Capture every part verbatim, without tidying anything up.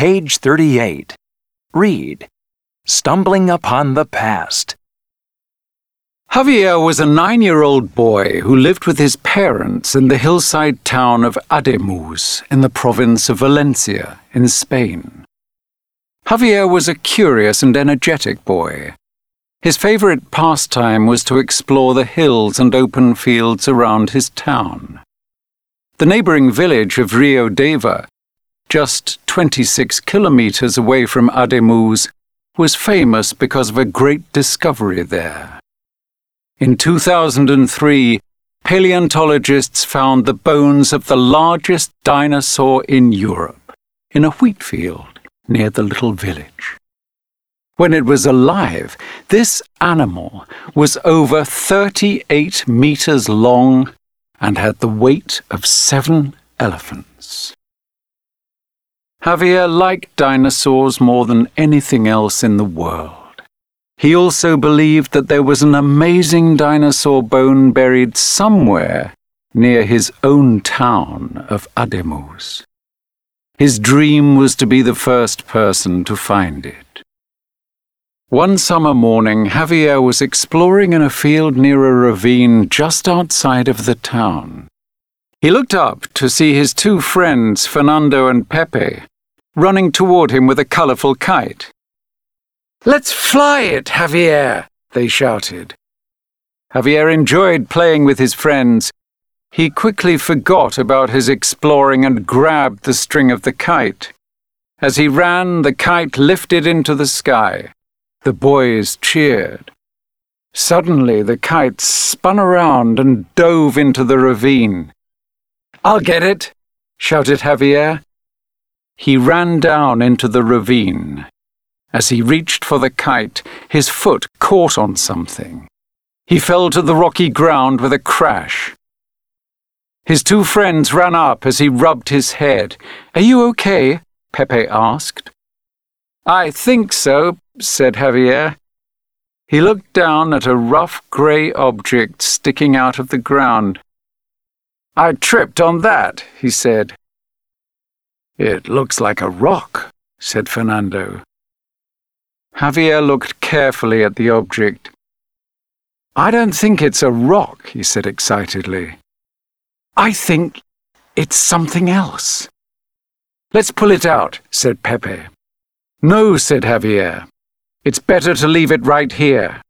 Page thirty-eight. Read. Stumbling Upon the Past. Javier was a nine-year-old boy who lived with his parents in the hillside town of Ademuz in the province of Valencia in Spain. Javier was a curious and energetic boy. His favorite pastime was to explore the hills and open fields around his town. The neighboring village of Rio Deva, just twenty-six kilometers away from Ademuz, was famous because of a great discovery there. In two thousand three, paleontologists found the bones of the largest dinosaur in Europe, in a wheat field near the little village. When it was alive, this animal was over thirty-eight meters long and had the weight of seven elephants. Javier liked dinosaurs more than anything else in the world. He also believed that there was an amazing dinosaur bone buried somewhere near his own town of Ademuz. His dream was to be the first person to find it. One summer morning, Javier was exploring in a field near a ravine just outside of the town. He looked up to see his two friends, Fernando and Pepe, running toward him with a colorful kite. "Let's fly it, Javier!" they shouted. Javier enjoyed playing with his friends. He quickly forgot about his exploring and grabbed the string of the kite. As he ran, the kite lifted into the sky. The boys cheered. Suddenly, the kite spun around and dove into the ravine. "I'll get it!" shouted Javier. He ran down into the ravine. As he reached for the kite, his foot caught on something. He fell to the rocky ground with a crash. His two friends ran up as he rubbed his head. "Are you okay?" Pepe asked. "I think so," said Javier. He looked down at a rough grey object sticking out of the ground. "I tripped on that," he said. "It looks like a rock," said Fernando. Javier looked carefully at the object. "I don't think it's a rock," he said excitedly. "I think it's something else." "Let's pull it out," said Pepe. "No," said Javier. "It's better to leave it right here."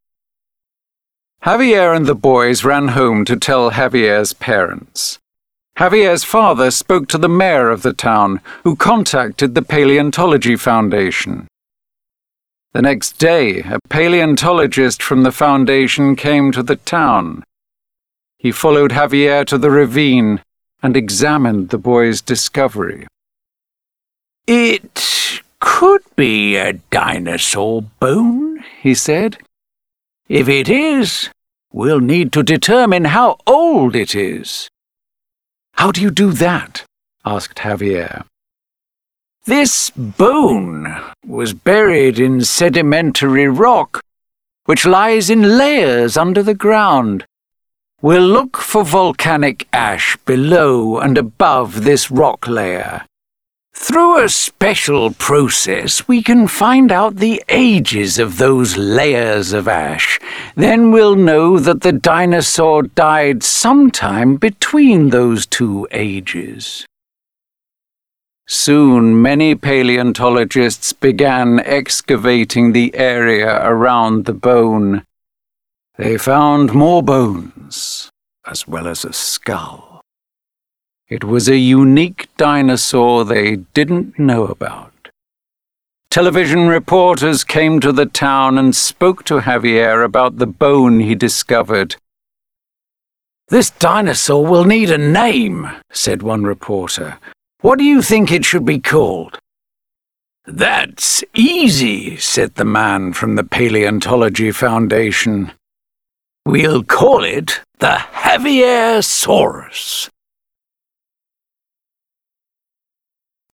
Javier and the boys ran home to tell Javier's parents. Javier's father spoke to the mayor of the town, who contacted the Paleontology Foundation. The next day, a paleontologist from the foundation came to the town. He followed Javier to the ravine and examined the boy's discovery. "It could be a dinosaur bone," he said. "If it is, we'll need to determine how old it is." "How do you do that?" asked Javier. "This bone was buried in sedimentary rock, which lies in layers under the ground. We'll look for volcanic ash below and above this rock layer. Through a special process, we can find out the ages of those layers of ash. Then we'll know that the dinosaur died sometime between those two ages." Soon, many paleontologists began excavating the area around the bone. They found more bones, as well as a skull. It was a unique dinosaur they didn't know about. Television reporters came to the town and spoke to Javier about the bone he discovered. "This dinosaur will need a name," said one reporter. "What do you think it should be called?" "That's easy," said the man from the Paleontology Foundation. "We'll call it the Javiersaurus."